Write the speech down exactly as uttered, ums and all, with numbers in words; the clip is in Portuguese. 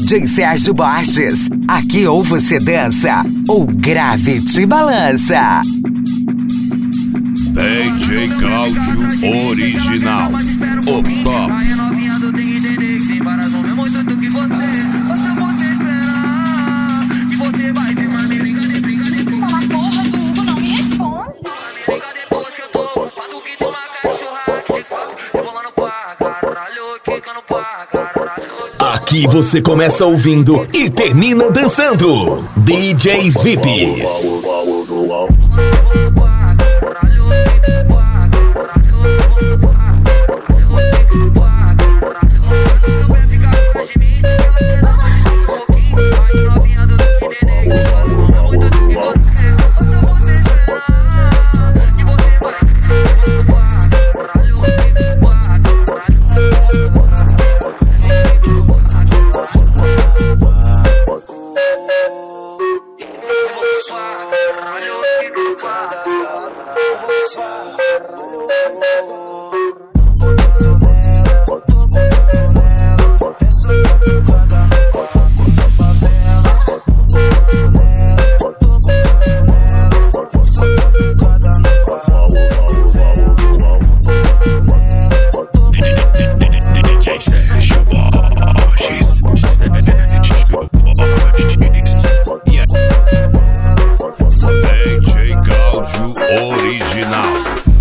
J Sérgio Borges. Aqui ou você dança, ou grave te balança. D J Cláudio Original. Opa! Aqui você começa ouvindo e termina dançando. D Js V I Ps. D J Cláudio Original.